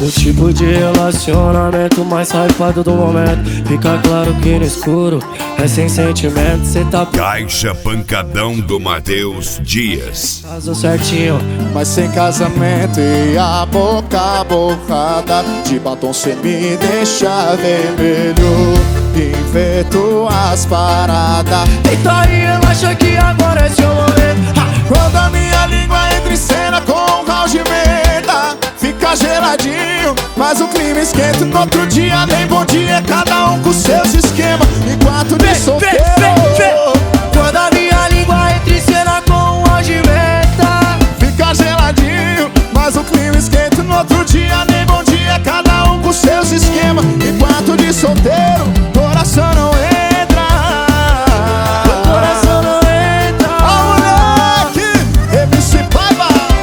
O tipo de relacionamento mais hypado do momento. Fica claro que no escuro é sem sentimento. Cê tá Caixa Pancadão do Matheus Dias. caso certinho, mas sem casamento. E a boca borrada de batom cê me deixa vermelho. Inverto as paradas. deita aí, relaxa que agora é seu momento. Quando a minha língua entra em cena com um house de menta, fica geladinho, mas o clima esquenta. No outro dia nem bom dia, cada um com seus esquemas. Enquanto de solteiro. Quando a minha língua entra em cena com um algimenta, Fica geladinho, mas o clima esquenta. No outro dia nem bom dia, cada um com seus esquemas. Enquanto de solteiro, coração não entra. coração não entra. Ó moleque, MC Paiva.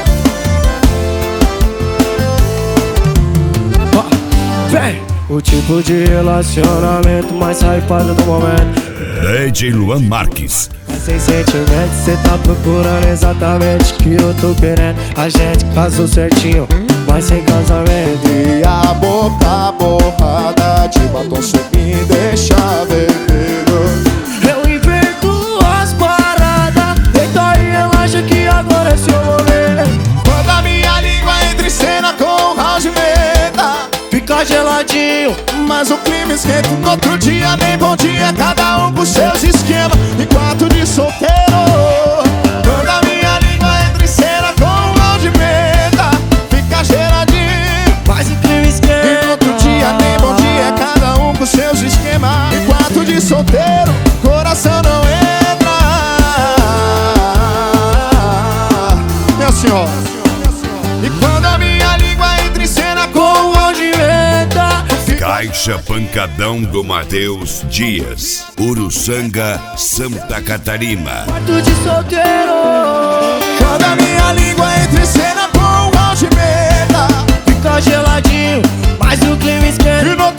Vem! O tipo de relacionamento mais hypado do momento. DJ Luan Marques. É sem sentimento, cê tá procurando exatamente o que eu tô querendo. A gente casou certinho, mas sem casamento. E a boca borrada de batom cê me deixa vermelho. Eu inverto as paradas. Deita aí, relaxa que agora é seu momento. Quando a minha língua entra em cena com um house de menta, Fica geladinho, mas o clima esquenta. No outro dia nem bom dia, cada um com seus esquemas. Enquanto de solteiro. Quando a minha língua entra em cena com um house de menta, fica geladinho, mas o clima esquenta. e no outro dia nem bom dia, cada um com seus esquemas. Enquanto de solteiro, coração não entra. Minha senhora. E quando a minha língua entra em cena com Com o algimenta, Caixa Pancadão do Matheus Dias. Uruçanga, Santa Catarina. quarto de solteiro. Quando a minha língua entra em cena com um algimenta, Fica geladinho, mas o clima esquenta. e no